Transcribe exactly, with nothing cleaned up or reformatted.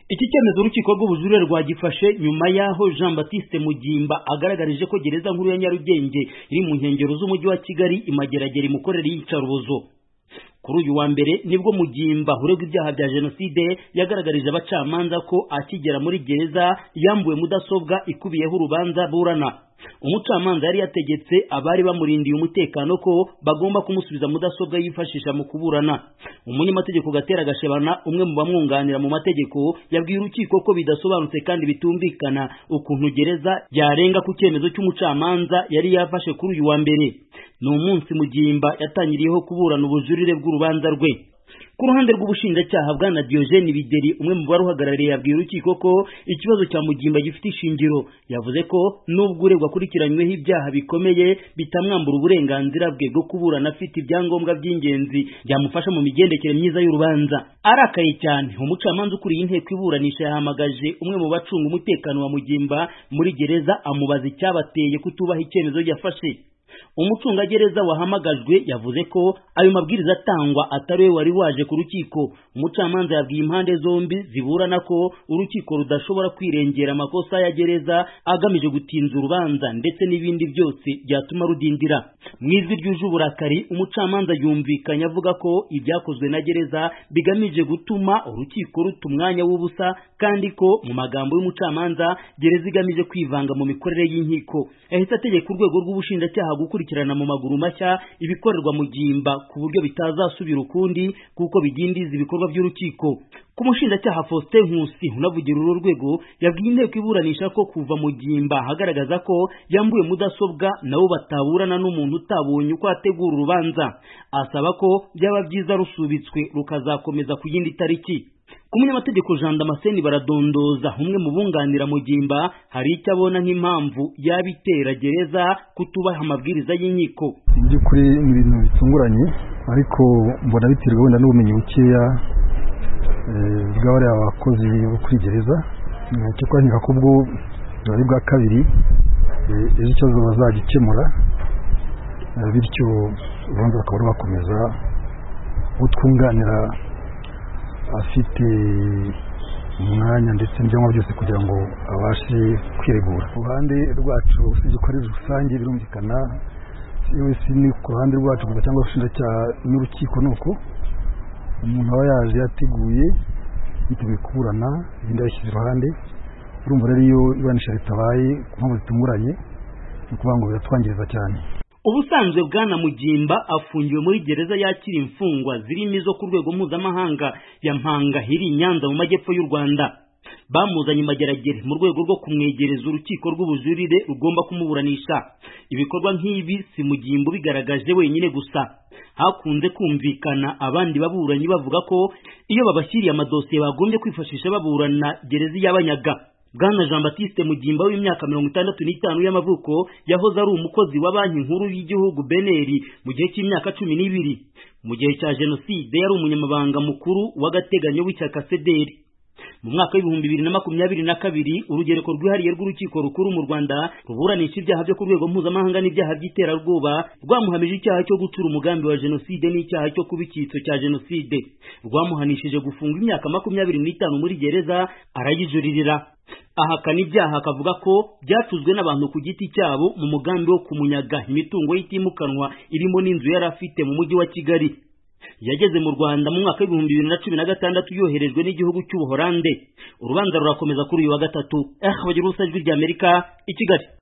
Iki cyemezo urukiko rw'ubujurire rwagifashe nyuma yaho Jean Baptiste Mugimba agaragarije ko gereza nkuru ya Nyarugenge iri mu nkengero z'umujyi wa Kigali imageragere imukorera iyicarubozo. Kuri uyu wa mbere nibwo Mugimba uregwa ibyaha bya jenoside yagaragarije abacamanza ko akigera muri gereza yambuwe mudasobwa ikubiyeho urubanza burana. Umucamanza yari yategetse abari bamurindiye umutekano ko bagomba kumusubiza mudasobwa yifashisha mu kuburana. Umunyamategeko Gatera Gashebana, umwe mu bamwunganira mu mategeko, yabwiye urukiko ko bidasobanutse kandi bitumvikana ukuntu gereza yarenga ku cyemezo cy'umucamanza yari yafashe kuri uyu wa mbere. Ni umunsi Mugimba yatangiriyeho kuburana ubujurire bw'urubanza rwe. Ku ruhande rw'ubushinjacyaha bwana Diogene Bideri, umwe mu baruhagarariye, yabwiye urukiko ko ikibazo cya Mugimba gifite ishingiro. Yavuze ko nubwo uregwa akurikiranyweho ibyaha bikomeye bitamwambura uburenganzira bwe bwo kuburana afite ibyangombwa by'ingenzi byamufasha mu migendekere myiza y'urubanza. Arakaye cyane, umucamanza ukuriye inteko iburanisha yahamagaje umwe mu bacunga umutekano wa Mugimba muri gereza amubaza icyabateye kutubaha icyemezo yafashe. Umucungagereza wahamagajwe yavuze ko ayo mabwiriza atangwa atari we wari waje ku rukiko. Umucamanza yabwiye impande zombi ziburana ko urukiko rudashobora kwirengera amakosa ya gereza agamije gutinza urubanza ndetse n'ibindi byose byatuma rudindira. Mu ijwi ryuje uburakari, umucamanza yumvikanye avuga ko ibyakozwe na gereza bigamije gutuma urukiko ruta umwanya w'ubusa, kandi ko mu magambo y'umucamanza gereza igamije kwivanga mu mikorere y'inkiko. Yahise ategeka urwego rw'ubushinjacyaha gukurikirana mu maguru mashya ibikorerwa Mugimba ku buryo bitazasubira ukundi kuko bidindiza ibikorwa by'urukiko. Ku mushinjacyaha Faustin Nkusi unavugira uru rwego, yabwiye inteko iburanisha ko kuva Mugimba hagaragaza ko yambuye mudasobwa nabo bataburana n'umuntu utabonye uko ategura urubanza. Asaba ko byaba byiza rusubitswe rukazakomeza ku yindi tariki. Ku munyamategeko Jean Damascene Baradondoza, umwe mu bunganira Mugimba, hari icyo abona nk'impamvu yabitera gereza kutubaha amabwiriza y'inkiko. Mu by'ukuri ni ibintu bitunguranye, ariko mbona biterwa wenda n'ubumenyi bukeya bw'abari abakozi bo kuri gereza. Cyo kwandika ko ubwo bari bwa kabiri ejo ikibazo bazagikemura, bityo urubanza bakaba bakomeza utwunganira afite umwanya ndetse n'ibyangombwa byose kugira ngo abashe kwiregura. Ku ruhande rwacu usibye ko ari rusange birumvikana, wese ni ku ruhande rwacu gusa cyangwa ubushinjacyaha n'urukiko, nuko umuntu aba yaje yateguye yiteguye kuburana, ibindi yashyize iruhande. Urumva rero iyo iburanisha ritabaye ku mpamvu zitunguranye, ni ukuvuga ngo biratwangiriza cyane. Ubusanzwe bwana Mugimba afungiwe muri gereza yakira imfungwa zirimo izo ku rwego mpuzamahanga ya Mpanga iri i Nyanza mu majyepfo y'u Rwanda. Bamuzanye mageragere mu rwego rwo kumwegereza urukiko rw'ubujurire rugomba kumuburanisha. Ibikorwa nk'ibi si Mugimba bigaragaje wenyine gusa. Hakunze kumvikana abandi baburanyi bavuga ko iyo babashyiriye amadosiye bagombye kwifashisha baburana gereza y'abanyaga. Bwana Jean Baptiste Mugimba w'imyaka mirongo itandatu n'itanu y'amavuko yahoze ari umukozi wa banki nkuru y'igihugu B N R mu gihe cy'imyaka cumi n'ibiri. Mu gihe cya jenoside yari umunyamabanga mukuru w'agateganyo w'ishyaka C D R. Mu mwaka w'ibihumbi bibiri na makumyabiri na kabiri urugereko rwihariye rw'urukiko rukuru mu Rwanda ruburanisha ibyaha byo ku rwego mpuzamahanga n'ibyaha by'iterabwoba rwamuhamije icyaha cyo gucura umugambi wa jenoside n'icyaha cyo kuba icyitso cya jenoside. Rwamuhanishije gufunga imyaka makumyabiri n'itanu muri gereza, arayijuririra. Ahakana ibyaha akavuga ko byacuzwe n'abantu ku giti cyabo mu mugambi wo kumunyaga imitungo y'itimukanwa irimo n'inzu yari afite mu mujyi wa Kigali. Yageze mu Rwanda mu mwaka w'ibihumbi bibiri na cumi na gatandatu yoherejwe n'igihugu cy'Ubuholande. Urubanza rurakomeza kuri uyu wa gatatu. Eh, bagira ubusa ijwi ry'Amerika i Kigali.